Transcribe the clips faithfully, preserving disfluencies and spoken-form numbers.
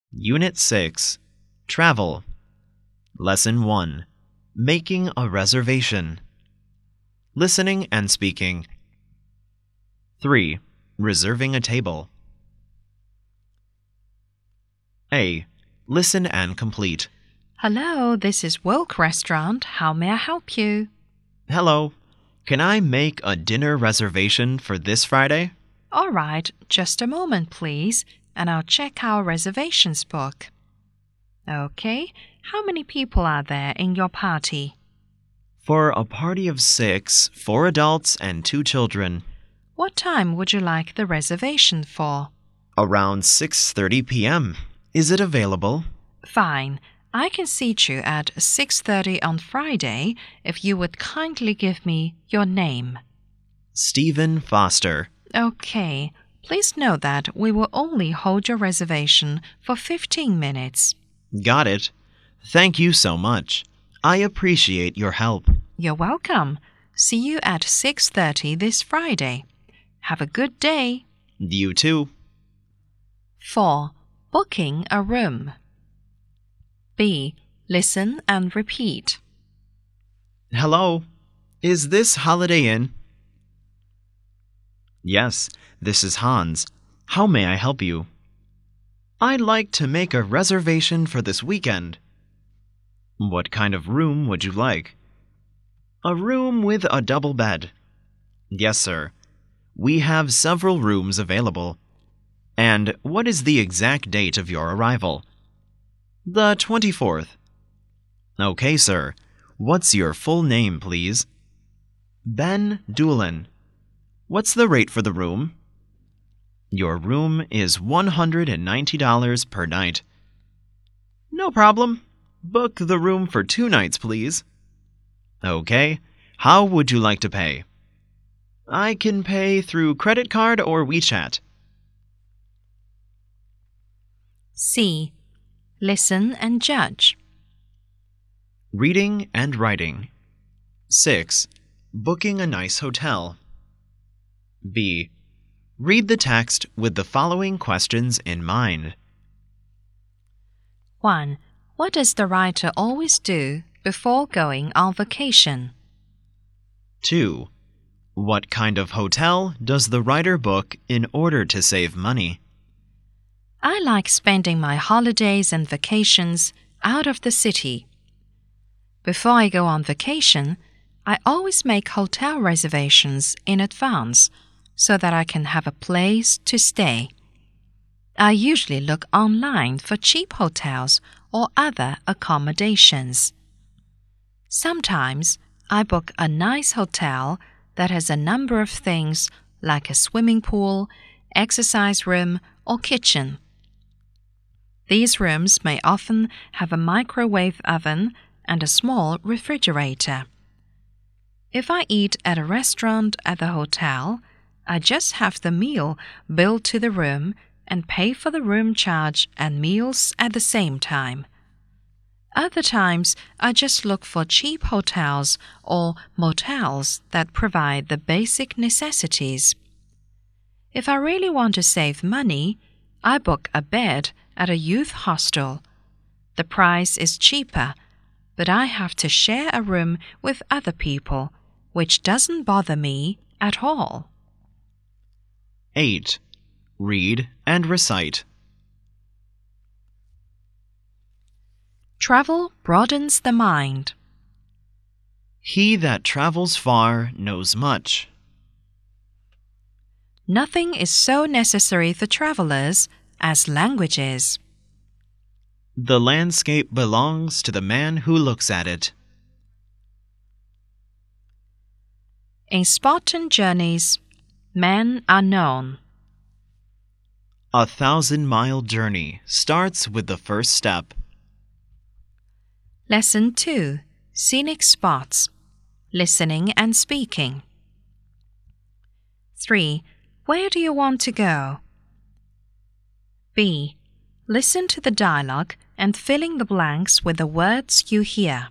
Unit six, Travel. Lesson one, Making a Reservation. Listening and speaking. three. Reserving a table. A. Listen and complete. Hello, this is Wilk Restaurant. How may I help you? Hello. Can I make a dinner reservation for this Friday? All right, just a moment, please, and I'll check our reservations book. Okay, how many people are there in your party? For a party of six, four adults and two children. What time would you like the reservation for? Around six thirty p m Is it available? Fine. I can seat you at six thirty on Friday if you would kindly give me your name. Stephen Foster. Okay. Please note that we will only hold your reservation for fifteen minutes. Got it. Thank you so much. I appreciate your help. You're welcome. See you at six thirty this Friday. Have a good day. You too. four. Booking a room. B. Listen and repeat. Hello. Is this Holiday Inn? Yes, this is Hans. How may I help you? I'd like to make a reservation for this weekend. What kind of room would you like? A room with a double bed. Yes, sir. We have several rooms available. And what is the exact date of your arrival? The twenty-fourth. Okay, sir. What's your full name, please? Ben Doolin. What's the rate for the room? Your room is one hundred ninety dollars per night. No problem. Book the room for two nights, please. Okay. How would you like to pay? I can pay through credit card or WeChat. C. Listen and judge. Reading and writing. six. Booking a nice hotel. B. Read the text with the following questions in mind. one. What does the writer always do before going on vacation? two. What kind of hotel does the writer book in order to save money? I like spending my holidays and vacations out of the city. Before I go on vacation, I always make hotel reservations in advance so that I can have a place to stay. I usually look online for cheap hotels or other accommodations. Sometimes I book a nice hotel that has a number of things like a swimming pool, exercise room, or kitchen. These rooms may often have a microwave oven and a small refrigerator. If I eat at a restaurant at the hotel, I just have the meal billed to the room and pay for the room charge and meals at the same time. Other times, I just look for cheap hotels or motels that provide the basic necessities. If I really want to save money, I book a bed at a youth hostel. The price is cheaper, but I have to share a room with other people, which doesn't bother me at all. eight. Read and recite. Travel broadens the mind. He that travels far knows much. Nothing is so necessary for travelers as languages. The landscape belongs to the man who looks at it. In Spartan journeys, men are known. A thousand-mile journey starts with the first step. Lesson two. Scenic spots. Listening and speaking. three. Where do you want to go? B. Listen to the dialogue and fill in the blanks with the words you hear.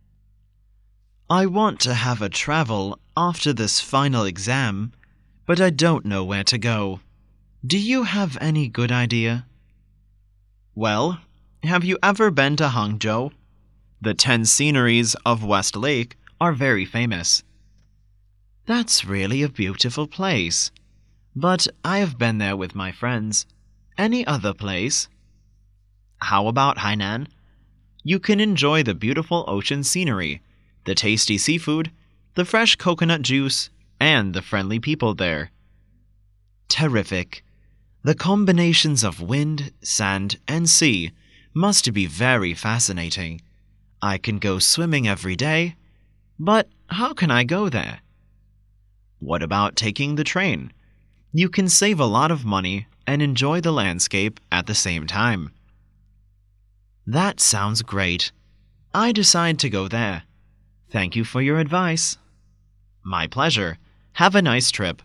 I want to have a travel after this final exam, but I don't know where to go. Do you have any good idea? Well, have you ever been to Hangzhou? The ten sceneries of West Lake are very famous. That's really a beautiful place. But I have been there with my friends. Any other place? How about Hainan? You can enjoy the beautiful ocean scenery, the tasty seafood, the fresh coconut juice, and the friendly people there. Terrific. The combinations of wind, sand, and sea must be very fascinating. I can go swimming every day, but how can I go there? What about taking the train? You can save a lot of money and enjoy the landscape at the same time. That sounds great. I decide to go there. Thank you for your advice. My pleasure. Have a nice trip.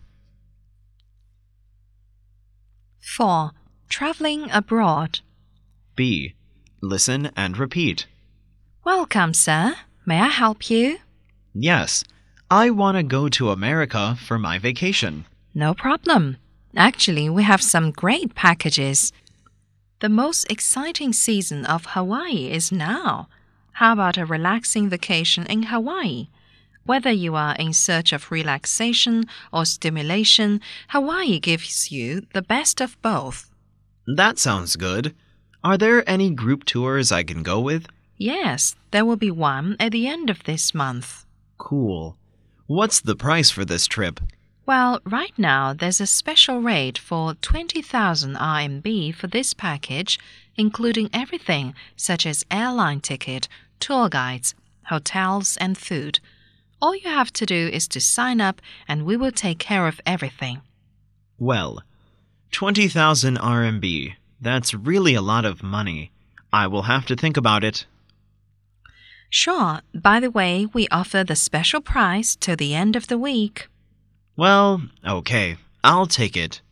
four. Traveling abroad. B. Listen and repeat. Welcome, sir. May I help you? Yes, I want to go to America for my vacation. No problem. Actually, we have some great packages. The most exciting season of Hawaii is now. How about a relaxing vacation in Hawaii? Whether you are in search of relaxation or stimulation, Hawaii gives you the best of both. That sounds good. Are there any group tours I can go with? Yes, there will be one at the end of this month. Cool. What's the price for this trip? Well, right now there's a special rate for twenty thousand R M B for this package, including everything such as airline ticket, tour guides, hotels, and food. All you have to do is to sign up and we will take care of everything. Well, twenty thousand R M B. That's really a lot of money. I will have to think about it. Sure. By the way, we offer the special price till the end of the week. Well, okay. I'll take it.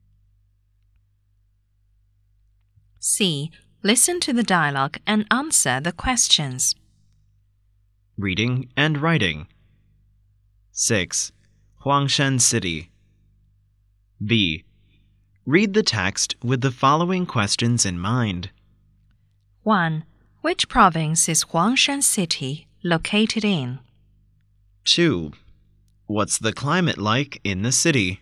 C. Listen to the dialogue and answer the questions. Reading and writing. six. Huangshan City. B. Read the text with the following questions in mind. one. Which province is Huangshan City located in? two. What's the climate like in the city?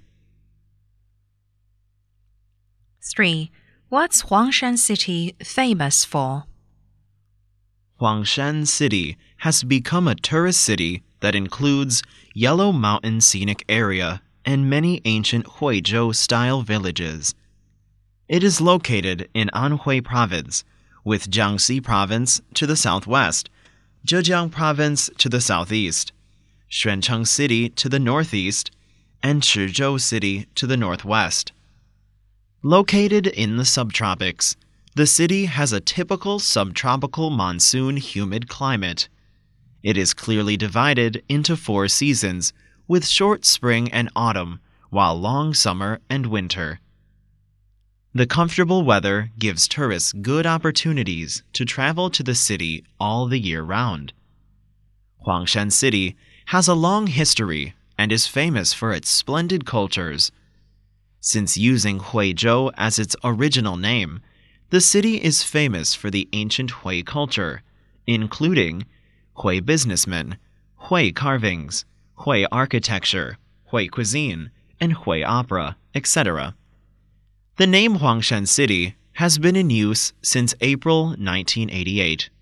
three. What's Huangshan City famous for? Huangshan City has become a tourist city that includes Yellow Mountain Scenic Area and many ancient Huizhou-style villages. It is located in Anhui Province, with Jiangxi Province to the southwest, Zhejiang Province to the southeast, Xuancheng City to the northeast, and Chizhou City to the northwest. Located in the subtropics, the city has a typical subtropical monsoon humid climate. It is clearly divided into four seasons, with short spring and autumn, while long summer and winter. The comfortable weather gives tourists good opportunities to travel to the city all the year round. Huangshan City has a long history and is famous for its splendid cultures. Since using Huizhou as its original name, the city is famous for the ancient Hui culture, including Hui businessmen, Hui carvings, Hui architecture, Hui cuisine, and Hui opera, et cetera. The name Huangshan City has been in use since April nineteen eighty-eight.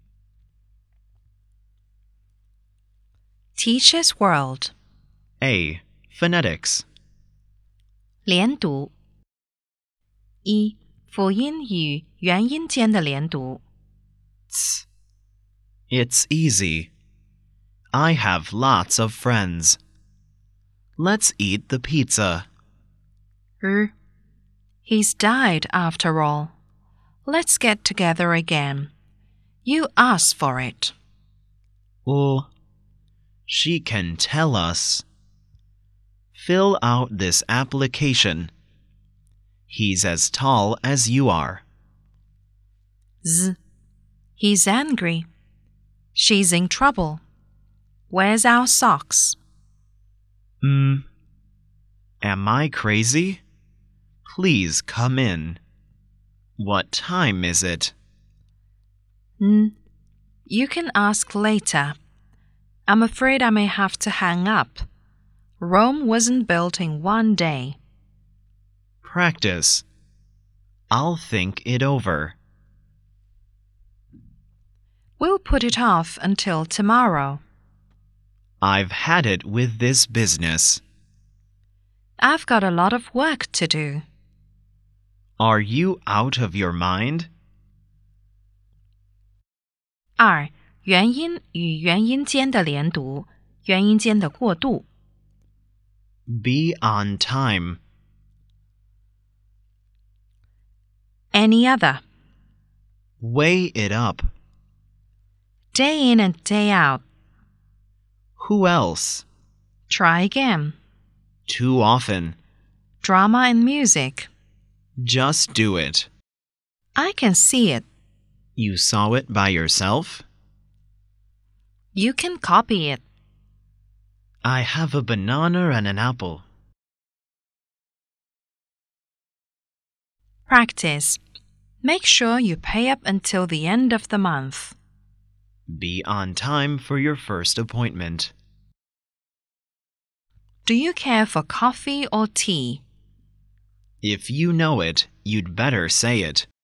Teacher's World. A. Phonetics. 连读一、辅音与元音间的连读 Ts. It's easy. I have lots of friends. Let's eat the pizza. R. He's died after all. Let's get together again. You asked for it. L. She can tell us. Fill out this application. He's as tall as you are. Z. He's angry. She's in trouble. Where's our socks? M. Am I crazy? Please come in. What time is it? Mm, you can ask later. I'm afraid I may have to hang up. Rome wasn't built in one day. Practice. I'll think it over. We'll put it off until tomorrow. I've had it with this business. I've got a lot of work to do. Are you out of your mind? 二、元音与元音间的连读，元音间的过渡。 Be on time. Any other. Weigh it up. Day in and day out. Who else? Try again. Too often. Drama and music. Just do it. I can see it. You saw it by yourself? You can copy it. I have a banana and an apple. Practice. Make sure you pay up until the end of the month. Be on time for your first appointment. Do you care for coffee or tea? If you know it, you'd better say it.